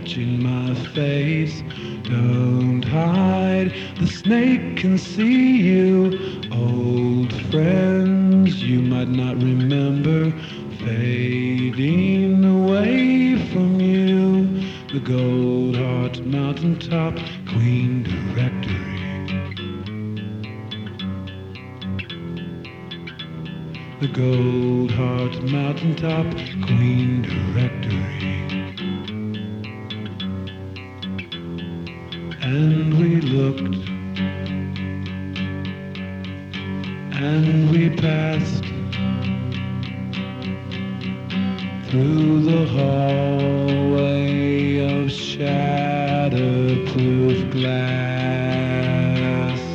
watching my face. Don't hide, the snake can see you. Old friends you might not remember, fading away from you. The Gold Heart Mountaintop Queen Directory. The Gold Heart Mountaintop Queen Directory. And we looked, and we passed through the hallway of shatterproof glass.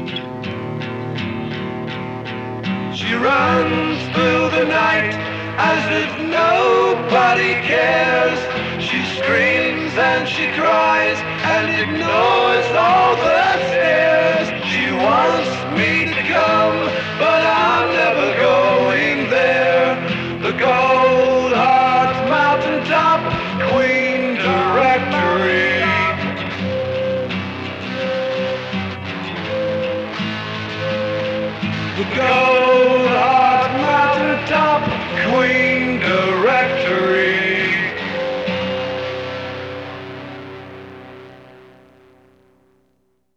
She runs through the night as if nobody cares. She screams and she cries and ignores all the stares. She wants me to come, but I'm never going there. The Gold Heart Mountaintop Queen Directory. The Gold Heart Mountaintop Queen